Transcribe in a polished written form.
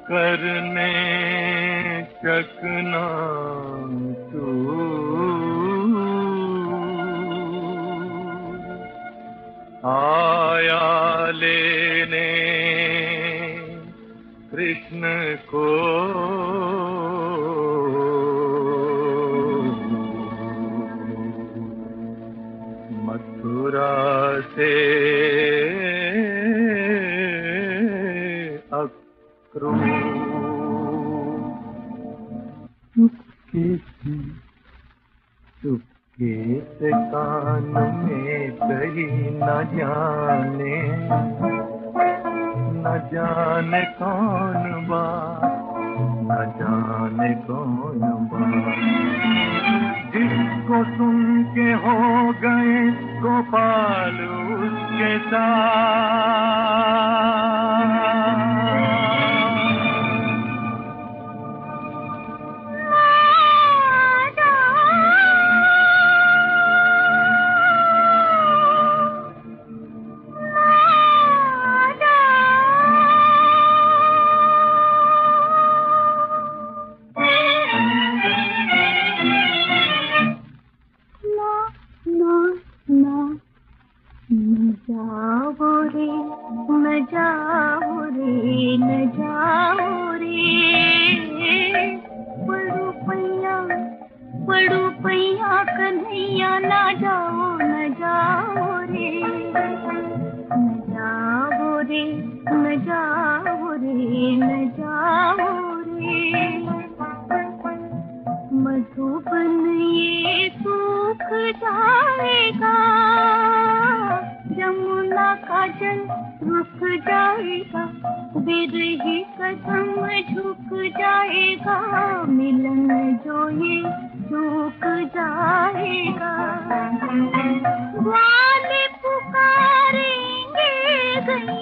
करने चकना आया लेने कृष्ण को मथुरा से अक्रूर। चुपके से कान में कही न जाने कौन बात, न जाने कौन बात, जिसको सुन के हो गए गोपाल उसके साथ। न जाओ रे, न जाओ रे, न जाओ रे, पड़ू पैया कन्हैया, न जाओ, न जाओ रे, न जाओ रे, न जाओ रे, न जाओ रे। मधुबन ये सूख जाएगा, यमुना का जल रुक जाएगा, बिरही कदम झुक जाएगा, मिलन जो ये झुक जाएगा। ग्वाले पुकारेंगे